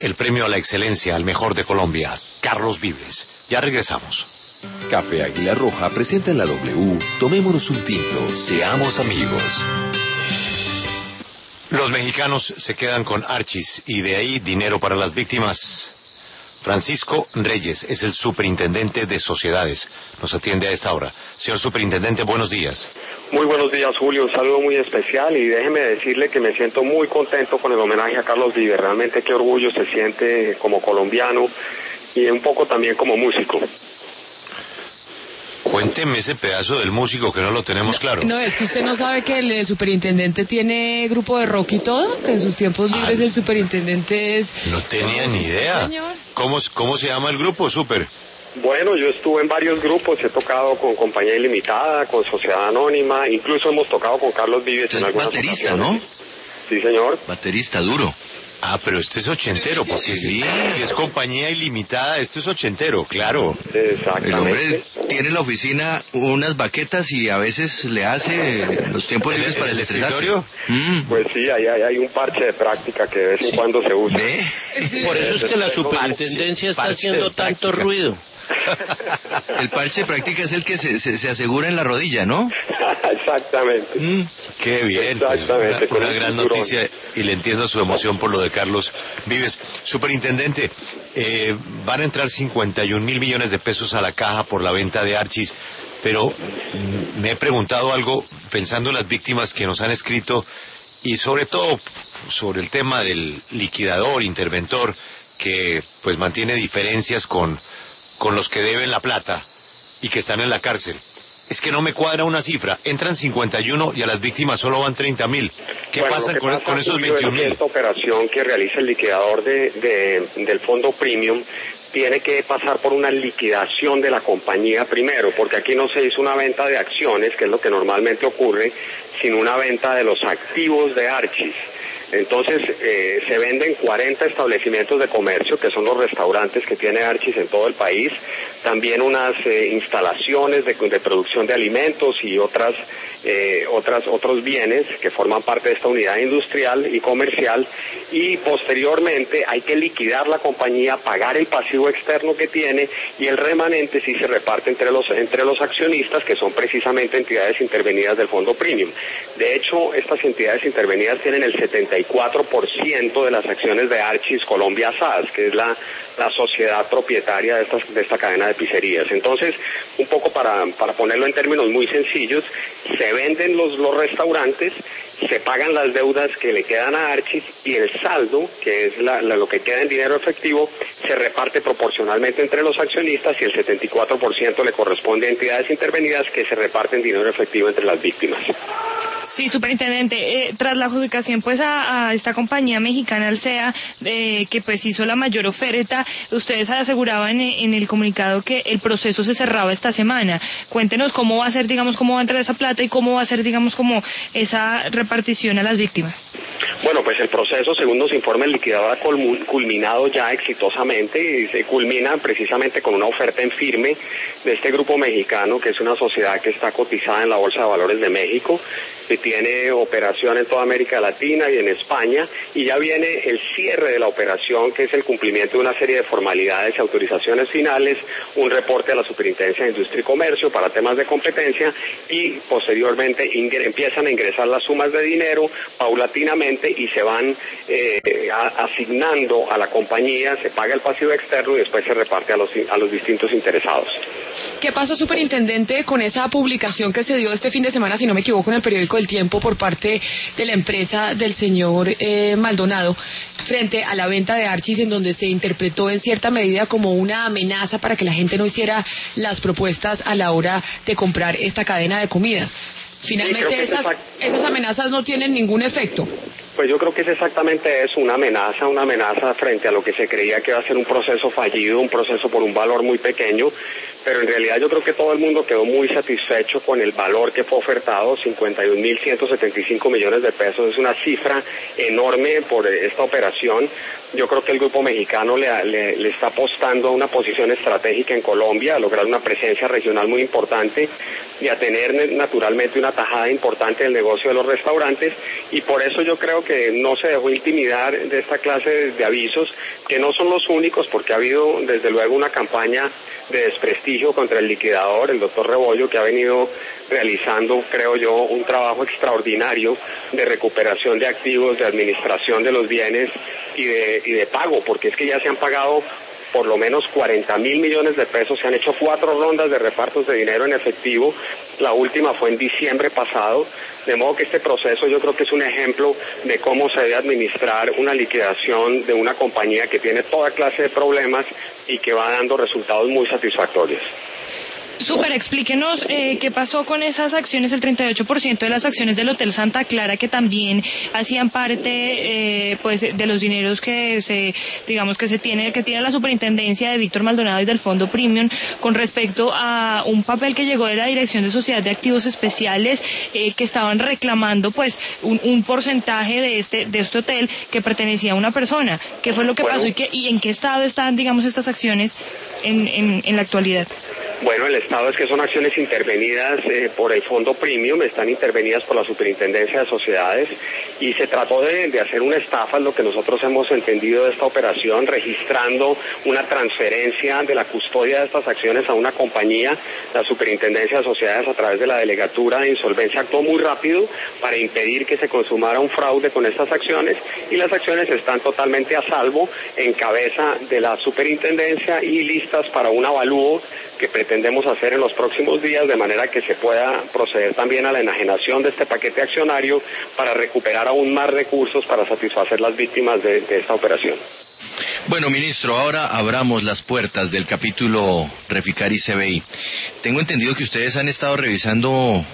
el premio a la excelencia al mejor de Colombia, Carlos Vives. Ya regresamos. Café Águila Roja presenta en la W, tomémonos un tinto, seamos amigos. Los mexicanos se quedan con Archis y de ahí dinero para las víctimas. Francisco Reyes es el superintendente de sociedades. Nos atiende a esta hora. Señor superintendente, buenos días. Muy buenos días, Julio. Un saludo muy especial y déjeme decirle que me siento muy contento con el homenaje a Carlos Vives. Realmente qué orgullo se siente como colombiano y un poco también como músico. Cuénteme ese pedazo del músico que no lo tenemos claro. No, es que usted no sabe que el superintendente tiene grupo de rock y todo, que en sus tiempos libres el superintendente es... No tenía ni idea. ¿Cómo se llama el grupo, Super? Bueno, yo estuve en varios grupos, he tocado con Compañía Ilimitada, con Sociedad Anónima, incluso hemos tocado con Carlos Vives en algunas baterista, ocasiones. ¿no? Sí, señor. Baterista duro. Ah, pero este es ochentero, porque si es Compañía Ilimitada, este es ochentero, claro. Exactamente. El hombre tiene en la oficina unas baquetas y a veces le hace los tiempos libres para el escritorio. Pues sí, hay un parche de práctica que de vez en cuando se usa. Por eso es que la superintendencia está haciendo tanto ruido. El parche de práctica es el que se asegura en la rodilla, ¿no? Exactamente. Qué bien, exactamente, pues, una gran noticia y le entiendo su emoción por lo de Carlos Vives. Superintendente, van a entrar 51 mil millones de pesos a la caja por la venta de Archis, pero me he preguntado algo pensando en las víctimas que nos han escrito y sobre todo sobre el tema del liquidador, interventor, que pues mantiene diferencias con los que deben la plata y que están en la cárcel. Es que no me cuadra una cifra. Entran 51 y a las víctimas solo van 30 mil. ¿Qué pasa con esos 21 mil? Esta operación que realiza el liquidador del fondo premium tiene que pasar por una liquidación de la compañía primero, porque aquí no se hizo una venta de acciones, que es lo que normalmente ocurre, sino una venta de los activos de Archis. Entonces, se venden 40 establecimientos de comercio, que son los restaurantes que tiene Archis en todo el país, también unas instalaciones de producción de alimentos y otros bienes que forman parte de esta unidad industrial y comercial, y posteriormente hay que liquidar la compañía, pagar el pasivo externo que tiene, y el remanente sí se reparte entre los accionistas, que son precisamente entidades intervenidas del fondo premium. De hecho, estas entidades intervenidas tienen el 74% de las acciones de Archis Colombia SAS, que es la sociedad propietaria de esta cadena de pizzerías. Entonces, un poco para ponerlo en términos muy sencillos, se venden los restaurantes, se pagan las deudas que le quedan a Archis y el saldo, que es lo que queda en dinero efectivo, se reparte proporcionalmente entre los accionistas y el 74% le corresponde a entidades intervenidas, que se reparten dinero efectivo entre las víctimas. Sí, superintendente, tras la adjudicación pues a esta compañía mexicana Alsea, que pues hizo la mayor oferta, ustedes aseguraban en el comunicado que el proceso se cerraba esta semana. Cuéntenos cómo va a ser, digamos, cómo va a entrar esa plata y cómo va a ser, digamos, como esa repartición a las víctimas. Bueno, pues el proceso, según nos informa el liquidador, ha culminado ya exitosamente y se culmina precisamente con una oferta en firme de este grupo mexicano, que es una sociedad que está cotizada en la Bolsa de Valores de México, que tiene operación en toda América Latina y en España, y ya viene el cierre de la operación, que es el cumplimiento de una serie de formalidades y autorizaciones finales, un reporte a la Superintendencia de Industria y Comercio para temas de competencia, y posteriormente empiezan a ingresar las sumas de dinero paulatinamente y se van asignando a la compañía, se paga el pasivo externo y después se reparte a los distintos interesados. ¿Qué pasó, superintendente, con esa publicación que se dio este fin de semana, si no me equivoco, en el periódico El Tiempo por parte de la empresa del señor Maldonado frente a la venta de Archis, en donde se interpretó en cierta medida como una amenaza para que la gente no hiciera las propuestas a la hora de comprar esta cadena de comidas? Finalmente esas amenazas no tienen ningún efecto. Pues yo creo que es exactamente eso, una amenaza frente a lo que se creía que iba a ser un proceso fallido, un proceso por un valor muy pequeño, pero en realidad yo creo que todo el mundo quedó muy satisfecho con el valor que fue ofertado, 51.175 millones de pesos, es una cifra enorme por esta operación. Yo creo que el grupo mexicano le está apostando a una posición estratégica en Colombia, a lograr una presencia regional muy importante y a tener naturalmente una tajada importante del negocio de los restaurantes, y por eso yo creo que no se dejó intimidar de esta clase de avisos, que no son los únicos, porque ha habido desde luego una campaña de desprestigio contra el liquidador, el doctor Rebollo, que ha venido realizando, creo yo, un trabajo extraordinario de recuperación de activos, de administración de los bienes y de pago, porque es que ya se han pagado por lo menos 40.000 millones de pesos, se han hecho 4 rondas de repartos de dinero en efectivo, la última fue en diciembre pasado, de modo que este proceso yo creo que es un ejemplo de cómo se debe administrar una liquidación de una compañía que tiene toda clase de problemas y que va dando resultados muy satisfactorios. Súper, explíquenos qué pasó con esas acciones, el 38% de las acciones del Hotel Santa Clara, que también hacían parte pues de los dineros que tiene la superintendencia de Víctor Maldonado y del Fondo Premium, con respecto a un papel que llegó de la Dirección de Sociedad de Activos Especiales, que estaban reclamando pues un porcentaje de este hotel que pertenecía a una persona. ¿Qué fue lo que pasó y en qué estado están, digamos, estas acciones en la actualidad? Bueno, el estado es que son acciones intervenidas por el Fondo Premium, están intervenidas por la Superintendencia de Sociedades, y se trató de hacer una estafa, lo que nosotros hemos entendido de esta operación, registrando una transferencia de la custodia de estas acciones a una compañía. La Superintendencia de Sociedades, a través de la Delegatura de Insolvencia, actuó muy rápido para impedir que se consumara un fraude con estas acciones, y las acciones están totalmente a salvo en cabeza de la Superintendencia y listas para un avalúo que pretendemos hacer en los próximos días, de manera que se pueda proceder también a la enajenación de este paquete accionario para recuperar aún más recursos para satisfacer las víctimas de esta operación. Bueno, ministro, ahora abramos las puertas del capítulo Reficar y CBI. Tengo entendido que ustedes han estado revisando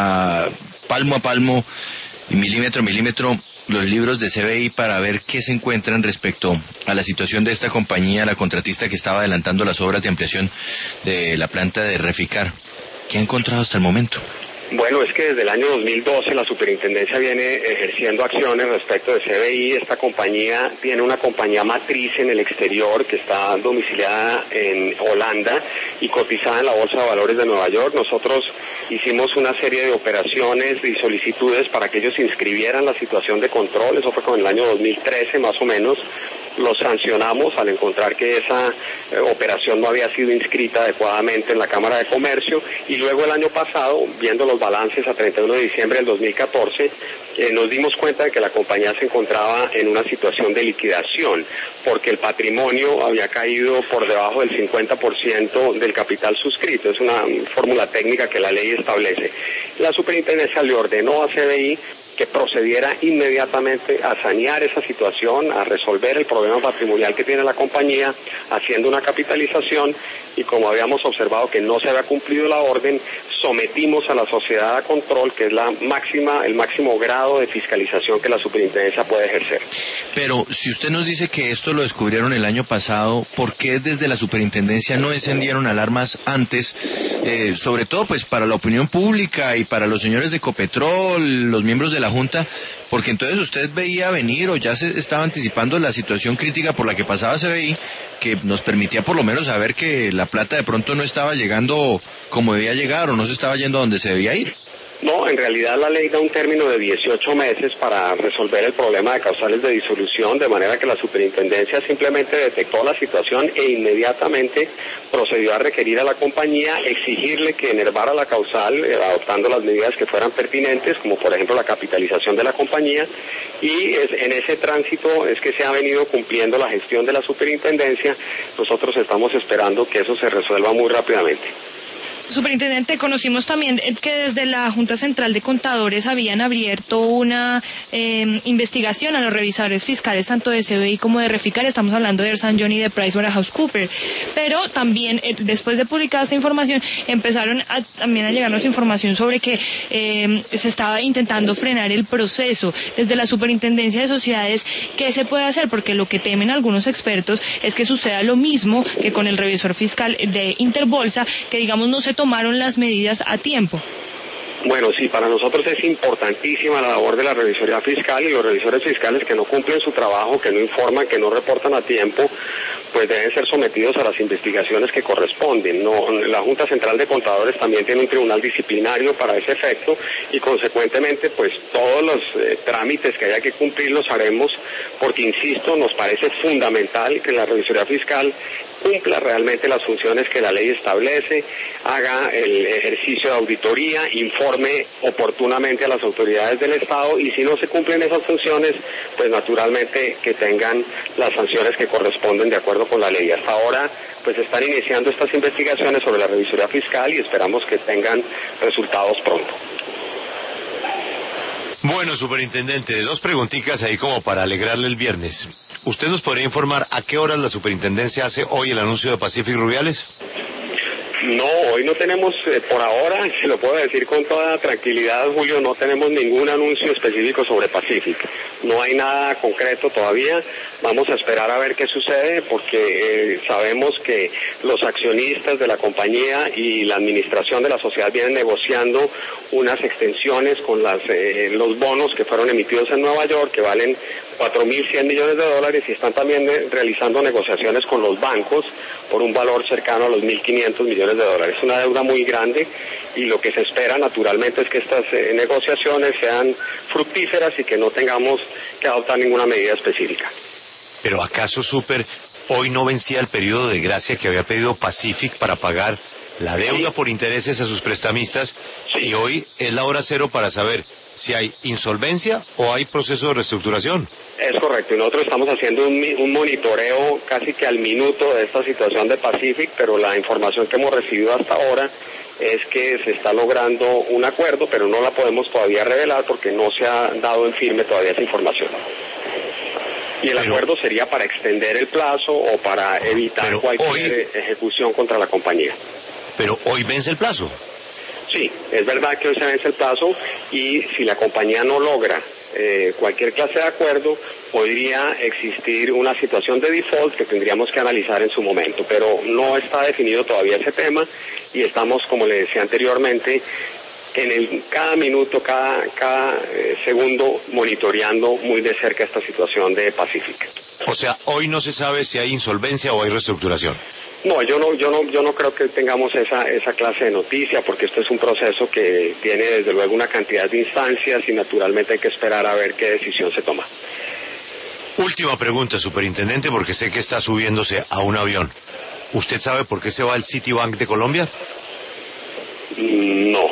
palmo a palmo y milímetro a milímetro los libros de CBI para ver qué se encuentran respecto a la situación de esta compañía, la contratista que estaba adelantando las obras de ampliación de la planta de Reficar. ¿Qué ha encontrado hasta el momento? Bueno, es que desde el año 2012 la superintendencia viene ejerciendo acciones respecto de CBI. Esta compañía tiene una compañía matriz en el exterior que está domiciliada en Holanda y cotizada en la Bolsa de Valores de Nueva York. Nosotros hicimos una serie de operaciones y solicitudes para que ellos inscribieran la situación de control. Eso fue con el año 2013 más o menos. Los sancionamos al encontrar que esa operación no había sido inscrita adecuadamente en la Cámara de Comercio, y luego el año pasado, viendo los balances a 31 de diciembre del 2014, nos dimos cuenta de que la compañía se encontraba en una situación de liquidación, porque el patrimonio había caído por debajo del 50% del capital suscrito. Es una fórmula técnica que la ley establece. La superintendencia le ordenó a CBI que procediera inmediatamente a sanear esa situación, a resolver el problema patrimonial que tiene la compañía, haciendo una capitalización, y como habíamos observado que no se había cumplido la orden, sometimos a la sociedad a control, que es el máximo grado de fiscalización que la superintendencia puede ejercer. Pero si usted nos dice que esto lo descubrieron el año pasado, ¿por qué desde la superintendencia no encendieron alarmas antes? Sobre todo pues para la opinión pública y para los señores de Ecopetrol, los miembros de la Junta, porque entonces usted veía venir o ya se estaba anticipando la situación crítica por la que pasaba CBI, que nos permitía por lo menos saber que la plata de pronto no estaba llegando como debía llegar o no se estaba yendo a donde se debía ir. No, en realidad la ley da un término de 18 meses para resolver el problema de causales de disolución, de manera que la superintendencia simplemente detectó la situación e inmediatamente procedió a requerir a la compañía, exigirle que enervara la causal, adoptando las medidas que fueran pertinentes, como por ejemplo la capitalización de la compañía, y en ese tránsito es que se ha venido cumpliendo la gestión de la superintendencia. Nosotros estamos esperando que eso se resuelva muy rápidamente. Superintendente, conocimos también que desde la Junta Central de Contadores habían abierto una investigación a los revisadores fiscales tanto de CBI como de Reficar. Estamos hablando de Ernst & Young y de PricewaterhouseCoopers, pero también después de publicar esta información empezaron también a llegarnos información sobre que se estaba intentando frenar el proceso. Desde la Superintendencia de Sociedades, ¿qué se puede hacer? Porque lo que temen algunos expertos es que suceda lo mismo que con el revisor fiscal de Interbolsa, que digamos no se tomaron las medidas a tiempo. Bueno, sí, para nosotros es importantísima la labor de la revisoría fiscal, y los revisores fiscales que no cumplen su trabajo, que no informan, que no reportan a tiempo, pues deben ser sometidos a las investigaciones que corresponden. La Junta Central de Contadores también tiene un tribunal disciplinario para ese efecto, y consecuentemente pues todos los trámites que haya que cumplir los haremos, porque insisto, nos parece fundamental que la revisoría fiscal cumpla realmente las funciones que la ley establece, haga el ejercicio de auditoría, informe oportunamente a las autoridades del Estado, y si no se cumplen esas funciones, pues naturalmente que tengan las sanciones que corresponden de acuerdo con la ley. Hasta ahora pues están iniciando estas investigaciones sobre la revisoría fiscal y esperamos que tengan resultados pronto. Bueno, superintendente, dos preguntitas ahí como para alegrarle el viernes. ¿Usted nos podría informar a qué horas la superintendencia hace hoy el anuncio de Pacific Rubiales? No, hoy no tenemos, por ahora, se lo puedo decir con toda tranquilidad, Julio, no tenemos ningún anuncio específico sobre Pacific. No hay nada concreto todavía. Vamos a esperar a ver qué sucede, porque sabemos que los accionistas de la compañía y la administración de la sociedad vienen negociando unas extensiones con los bonos que fueron emitidos en Nueva York, que valen $4.100 millones, y están también realizando negociaciones con los bancos por un valor cercano a los $1.500 millones. Es una deuda muy grande, y lo que se espera naturalmente es que estas negociaciones sean fructíferas y que no tengamos que adoptar ninguna medida específica. Pero ¿acaso, hoy no vencía el periodo de gracia que había pedido Pacific para pagar la deuda por intereses a sus prestamistas? Sí. Y hoy es la hora cero para saber si hay insolvencia o hay proceso de reestructuración. Es correcto, y nosotros estamos haciendo un monitoreo casi que al minuto de esta situación de Pacific, pero la información que hemos recibido hasta ahora es que se está logrando un acuerdo, pero no la podemos todavía revelar porque no se ha dado en firme todavía esa información. Y el acuerdo sería para extender el plazo o para evitar cualquier ejecución contra la compañía. Pero hoy vence el plazo. Sí, es verdad que hoy se vence el plazo, y si la compañía no logra cualquier clase de acuerdo, podría existir una situación de default que tendríamos que analizar en su momento, pero no está definido todavía ese tema, y estamos, como le decía anteriormente, cada minuto, cada segundo monitoreando muy de cerca esta situación de Pacific. O sea, hoy no se sabe si hay insolvencia o hay reestructuración. No, yo no creo que tengamos esa clase de noticia, porque esto es un proceso que tiene desde luego una cantidad de instancias, y naturalmente hay que esperar a ver qué decisión se toma. Última pregunta, superintendente, porque sé que está subiéndose a un avión. ¿Usted sabe por qué se va al Citibank de Colombia? No,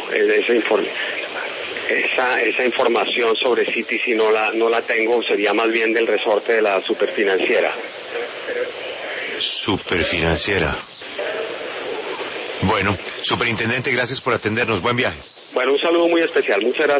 esa información sobre Citi si no la tengo, sería más bien del resorte de la Superfinanciera. Superfinanciera. Bueno, superintendente, gracias por atendernos. Buen viaje. Bueno, un saludo muy especial. Muchas gracias.